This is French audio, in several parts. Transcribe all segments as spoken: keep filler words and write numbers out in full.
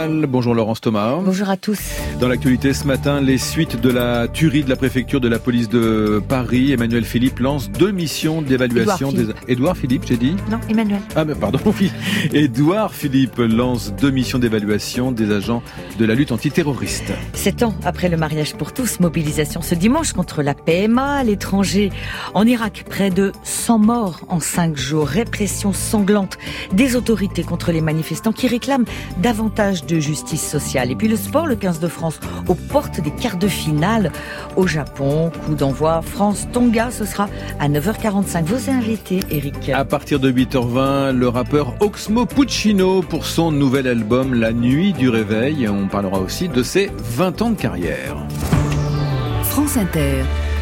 nationale. Bonjour Laurence Thomas. Bonjour à tous. Dans l'actualité ce matin, les suites de la tuerie de la préfecture de la police de Paris. Emmanuel Philippe lance deux missions d'évaluation. Édouard des... Édouard Philippe, j'ai dit Non, Emmanuel. Ah mais pardon, oui. Édouard Philippe lance deux missions d'évaluation des agents de la lutte antiterroriste. Sept ans après le mariage pour tous, mobilisation ce dimanche contre la P M A à l'étranger. En Irak, près de cent morts en cinq jours. Répression sanglante des autorités contre les manifestants qui réclament davantage de justice sociale. Et puis le sport, le quinze de France aux portes des quarts de finale au Japon. Coup d'envoi France-Tonga, ce sera à neuf heures quarante-cinq. Vos invités, Eric. À partir de huit heures vingt, le rappeur Oxmo Puccino pour son nouvel album La Nuit du Réveil. On parlera aussi de ses vingt ans de carrière. France Inter.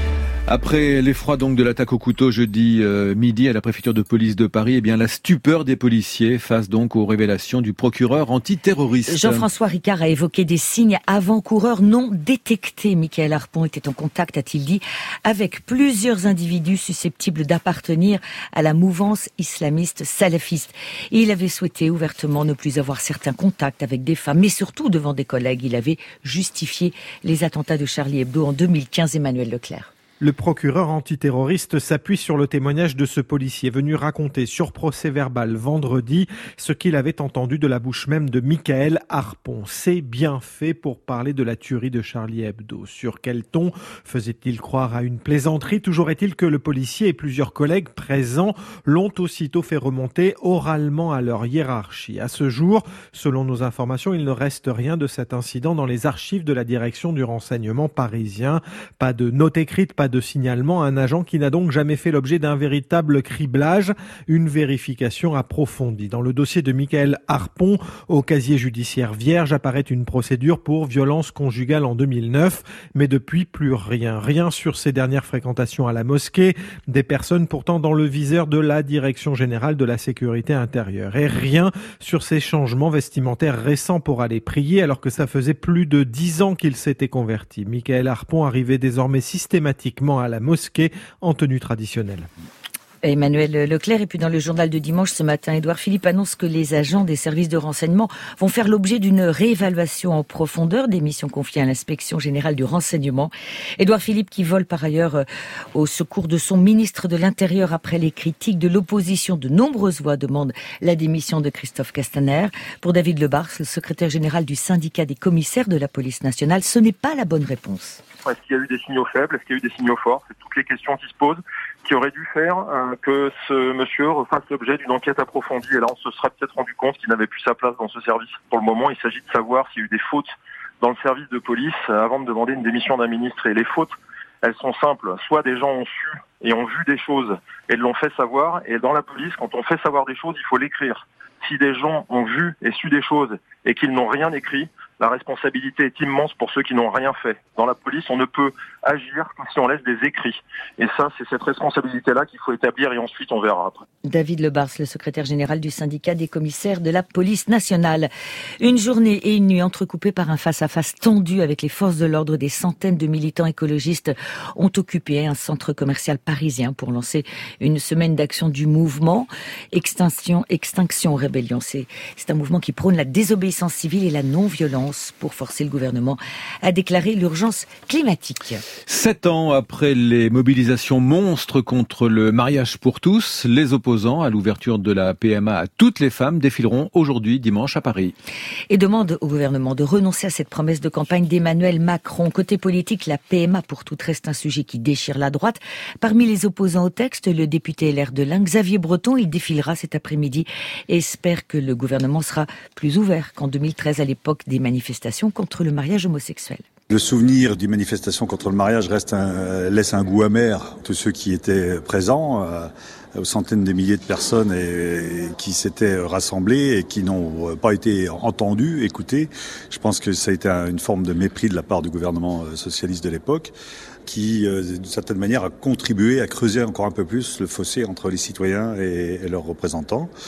Après l'effroi donc de l'attaque au couteau jeudi euh, midi à la préfecture de police de Paris, eh bien la stupeur des policiers face donc aux révélations du procureur antiterroriste. Jean-François Ricard a évoqué des signes avant-coureurs non détectés. Mickaël Harpon était en contact, a-t-il dit, avec plusieurs individus susceptibles d'appartenir à la mouvance islamiste salafiste. Et il avait souhaité ouvertement ne plus avoir certains contacts avec des femmes, mais surtout devant des collègues. Il avait justifié les attentats de Charlie Hebdo en deux mille quinze. Emmanuel Leclerc. Le procureur antiterroriste s'appuie sur le témoignage de ce policier venu raconter sur procès verbal vendredi ce qu'il avait entendu de la bouche même de Mickaël Harpon. C'est bien fait pour parler de la tuerie de Charlie Hebdo. Sur quel ton faisait-il croire à une plaisanterie? Toujours est-il que le policier et plusieurs collègues présents l'ont aussitôt fait remonter oralement à leur hiérarchie. À ce jour, selon nos informations, il ne reste rien de cet incident dans les archives de la direction du renseignement parisien. Pas de note écrite, pas de signalement, un agent qui n'a donc jamais fait l'objet d'un véritable criblage, une vérification approfondie. Dans le dossier de Mickaël Harpon, au casier judiciaire vierge, apparaît une procédure pour violence conjugale en deux mille neuf, mais depuis plus rien. Rien sur ses dernières fréquentations à la mosquée, des personnes pourtant dans le viseur de la Direction générale de la sécurité intérieure. Et rien sur ses changements vestimentaires récents pour aller prier, alors que ça faisait plus de dix ans qu'il s'était converti. Mickaël Harpon arrivait désormais systématiquement à la mosquée en tenue traditionnelle. Emmanuel Leclerc. Et puis dans le journal de dimanche ce matin, Édouard Philippe annonce que les agents des services de renseignement vont faire l'objet d'une réévaluation en profondeur des missions confiées à l'inspection générale du renseignement. Édouard Philippe qui vole par ailleurs au secours de son ministre de l'Intérieur après les critiques de l'opposition. De nombreuses voix demandent la démission de Christophe Castaner. Pour David Lebars, le secrétaire général du syndicat des commissaires de la police nationale, ce n'est pas la bonne réponse. Est-ce qu'il y a eu des signaux faibles? Est-ce qu'il y a eu des signaux forts? C'est toutes les questions qui se posent, qui auraient dû faire euh, que ce monsieur refasse l'objet d'une enquête approfondie. Et là, on se sera peut-être rendu compte qu'il n'avait plus sa place dans ce service. Pour le moment, il s'agit de savoir s'il y a eu des fautes dans le service de police euh, avant de demander une démission d'un ministre. Et les fautes, elles sont simples. Soit des gens ont su et ont vu des choses et l'ont fait savoir. Et dans la police, quand on fait savoir des choses, il faut l'écrire. Si des gens ont vu et su des choses et qu'ils n'ont rien écrit, la responsabilité est immense pour ceux qui n'ont rien fait. Dans la police, on ne peut agir que si on laisse des écrits. Et ça, c'est cette responsabilité-là qu'il faut établir et ensuite on verra après. David Lebars, le secrétaire général du syndicat des commissaires de la police nationale. Une journée et une nuit entrecoupées par un face-à-face tendu avec les forces de l'ordre. Des centaines de militants écologistes ont occupé un centre commercial parisien pour lancer une semaine d'action du mouvement Extinction, Extinction Rébellion. C'est, c'est un mouvement qui prône la désobéissance civile et la non-violence pour forcer le gouvernement à déclarer l'urgence climatique. Sept ans après les mobilisations monstres contre le mariage pour tous, les opposants à l'ouverture de la P M A à toutes les femmes défileront aujourd'hui, dimanche, à Paris. Et demandent au gouvernement de renoncer à cette promesse de campagne d'Emmanuel Macron. Côté politique, la P M A pour toutes reste un sujet qui déchire la droite. Parmi les opposants au texte, le député L R de l'Ain, Xavier Breton, il défilera cet après-midi et espère que le gouvernement sera plus ouvert qu'en deux mille treize à l'époque des manifestations contre le mariage homosexuel. Le souvenir des manifestations contre le mariage reste un, laisse un goût amer. Tous ceux qui étaient présents, euh, aux centaines de milliers de personnes et, et qui s'étaient rassemblés et qui n'ont pas été entendus, écoutés. Je pense que ça a été une forme de mépris de la part du gouvernement socialiste de l'époque, qui, euh, d'une certaine manière, a contribué à creuser encore un peu plus le fossé entre les citoyens et, et leurs représentants.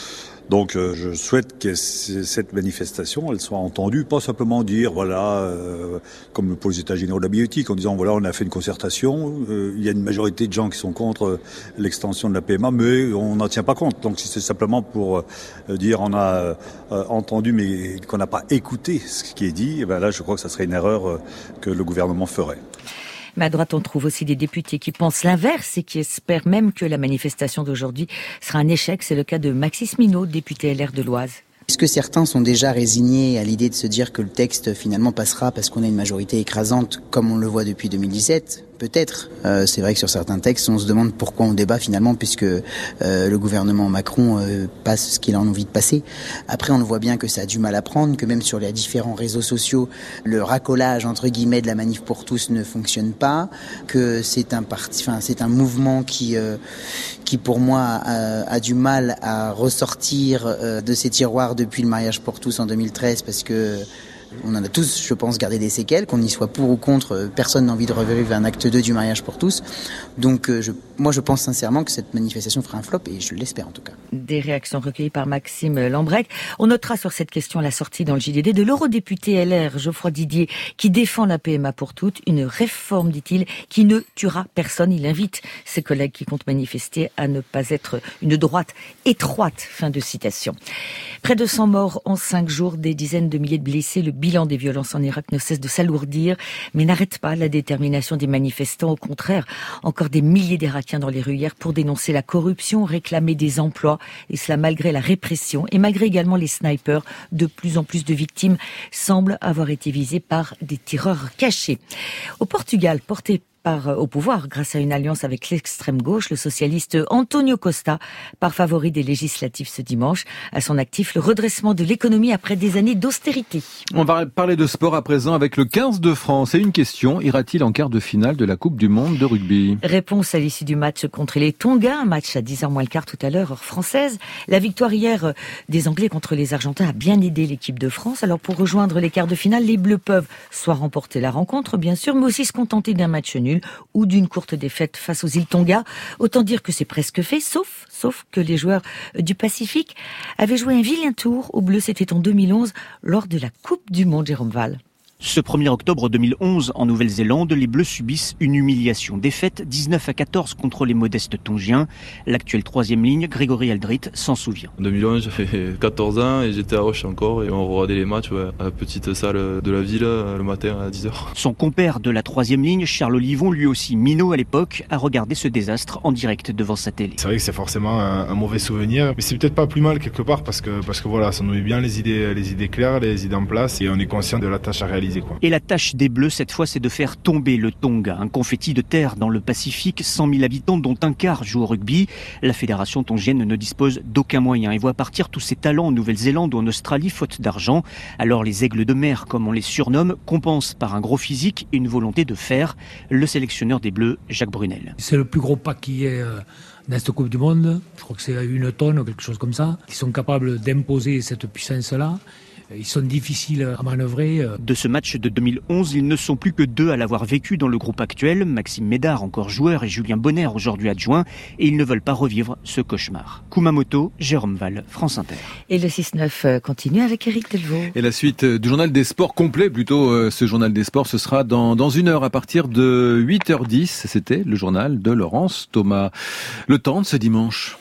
Donc euh, je souhaite que c- cette manifestation, elle soit entendue, pas simplement dire, voilà, euh, comme pour les États généraux de la bioéthique, en disant, voilà, on a fait une concertation, euh, il y a une majorité de gens qui sont contre l'extension de la P M A, mais on n'en tient pas compte. Donc si c'est simplement pour euh, dire, on a euh, entendu, mais qu'on n'a pas écouté ce qui est dit, eh ben là, je crois que ça serait une erreur euh, que le gouvernement ferait. Mais à droite, on trouve aussi des députés qui pensent l'inverse et qui espèrent même que la manifestation d'aujourd'hui sera un échec. C'est le cas de Maxime Minot, député L R de l'Oise. Est-ce que certains sont déjà résignés à l'idée de se dire que le texte finalement passera parce qu'on a une majorité écrasante comme on le voit depuis deux mille dix-sept ? Peut-être. Euh, c'est vrai que sur certains textes, on se demande pourquoi on débat finalement, puisque euh, le gouvernement Macron euh, passe ce qu'il a envie de passer. Après, on le voit bien que ça a du mal à prendre, que même sur les différents réseaux sociaux, le racolage entre guillemets de la manif pour tous ne fonctionne pas, que c'est un parti, enfin c'est un mouvement qui, euh, qui pour moi a, a du mal à ressortir euh, de ses tiroirs depuis le mariage pour tous en deux mille treize, parce que on en a tous, je pense, gardé des séquelles, qu'on y soit pour ou contre, personne n'a envie de revivre un acte deux du mariage pour tous. Donc je, moi je pense sincèrement que cette manifestation fera un flop, et je l'espère en tout cas. Des réactions recueillies par Maxime Lambrec. On notera sur cette question la sortie dans le J D D de l'eurodéputé L R Geoffroy Didier, qui défend la P M A pour toutes, une réforme, dit-il, qui ne tuera personne. Il invite ses collègues qui comptent manifester à ne pas être une droite étroite. Fin de citation. Près de cent morts en cinq jours, des dizaines de milliers de blessés. Le bilan des violences en Irak ne cesse de s'alourdir, mais n'arrête pas la détermination des manifestants. Au contraire, encore des milliers d'Irakiens dans les rues hier pour dénoncer la corruption, réclamer des emplois, et cela malgré la répression et malgré également les snipers. De plus en plus de victimes semblent avoir été visées par des tireurs cachés. Au Portugal, porté Par, au pouvoir grâce à une alliance avec l'extrême gauche, le socialiste António Costa part favori des législatives ce dimanche. À son actif, le redressement de l'économie après des années d'austérité. On va parler de sport à présent avec le quinze de France. Et une question, ira-t-il en quart de finale de la Coupe du Monde de rugby ? Réponse à l'issue du match contre les Tonga, un match à dix heures moins le quart tout à l'heure, heure française. La victoire hier des Anglais contre les Argentins a bien aidé l'équipe de France. Alors pour rejoindre les quarts de finale, les Bleus peuvent soit remporter la rencontre, bien sûr, mais aussi se contenter d'un match nul ou d'une courte défaite face aux îles Tonga. Autant dire que c'est presque fait, sauf, sauf que les joueurs du Pacifique avaient joué un vilain tour aux Bleus, c'était en deux mille onze, lors de la Coupe du Monde, Jérôme Val. Ce premier octobre deux mille onze, en Nouvelle-Zélande, les Bleus subissent une humiliation. Défaite dix-neuf à quatorze contre les modestes Tongiens. L'actuelle troisième ligne, Grégory Aldrit, s'en souvient. En deux mille onze, j'avais quatorze ans et j'étais à Roche encore et on regardait les matchs ouais, à la petite salle de la ville le matin à dix heures. Son compère de la troisième ligne, Charles Olivon, lui aussi minot à l'époque, a regardé ce désastre en direct devant sa télé. C'est vrai que c'est forcément un, un mauvais souvenir, mais c'est peut-être pas plus mal quelque part parce que, parce que voilà, ça nous met bien les idées, les idées claires, les idées en place et on est conscient de la tâche à réaliser. Quoi. Et la tâche des Bleus, cette fois, c'est de faire tomber le Tonga. Un confetti de terre dans le Pacifique, cent mille habitants dont un quart jouent au rugby. La fédération tongienne ne dispose d'aucun moyen et voit partir tous ses talents en Nouvelle-Zélande ou en Australie, faute d'argent. Alors les aigles de mer, comme on les surnomme, compensent par un gros physique et une volonté de faire. Le sélectionneur des Bleus, Jacques Brunel. C'est le plus gros pack qui est dans cette Coupe du Monde. Je crois que c'est une tonne ou quelque chose comme ça. Ils sont capables d'imposer cette puissance-là. Ils sont difficiles à manœuvrer. De ce match de deux mille onze, ils ne sont plus que deux à l'avoir vécu dans le groupe actuel. Maxime Médard, encore joueur, et Julien Bonner, aujourd'hui adjoint. Et ils ne veulent pas revivre ce cauchemar. Kumamoto, Jérôme Val, France Inter. Et le six neuf continue avec Éric Delvaux. Et la suite du journal des sports complet, plutôt ce journal des sports, ce sera dans, dans une heure à partir de huit heures dix. C'était le journal de Laurence Thomas. Le temps de ce dimanche.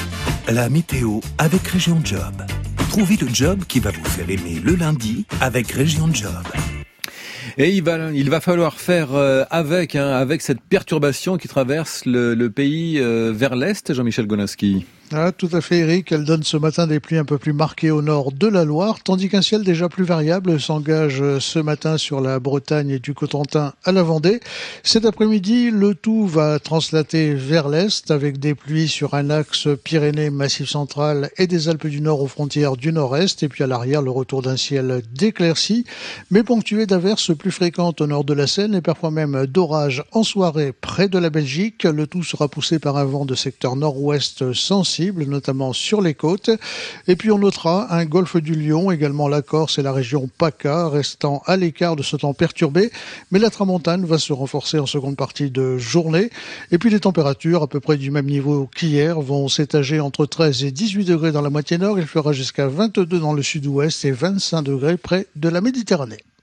La météo avec Région Job. Trouvez le job qui va vous faire aimer le lundi avec Région Job. Et il va, il va falloir faire avec, hein, avec cette perturbation qui traverse le, le pays euh, vers l'est, Jean-Michel Golinski. Ah, tout à fait, Eric. Elle donne ce matin des pluies un peu plus marquées au nord de la Loire, tandis qu'un ciel déjà plus variable s'engage ce matin sur la Bretagne et du Cotentin à la Vendée. Cet après-midi, le tout va translater vers l'est avec des pluies sur un axe Pyrénées-Massif central et des Alpes du Nord aux frontières du nord-est. Et puis à l'arrière, le retour d'un ciel déclairci, mais ponctué d'averses plus plus fréquentes au nord de la Seine et parfois même d'orages en soirée près de la Belgique. Le tout sera poussé par un vent de secteur nord-ouest sensible, notamment sur les côtes. Et puis on notera un golfe du Lion, également la Corse et la région PACA, restant à l'écart de ce temps perturbé. Mais la tramontane va se renforcer en seconde partie de journée. Et puis les températures, à peu près du même niveau qu'hier, vont s'étager entre treize et dix-huit degrés dans la moitié nord. Il fera jusqu'à vingt-deux dans le sud-ouest et vingt-cinq degrés près de la Méditerranée.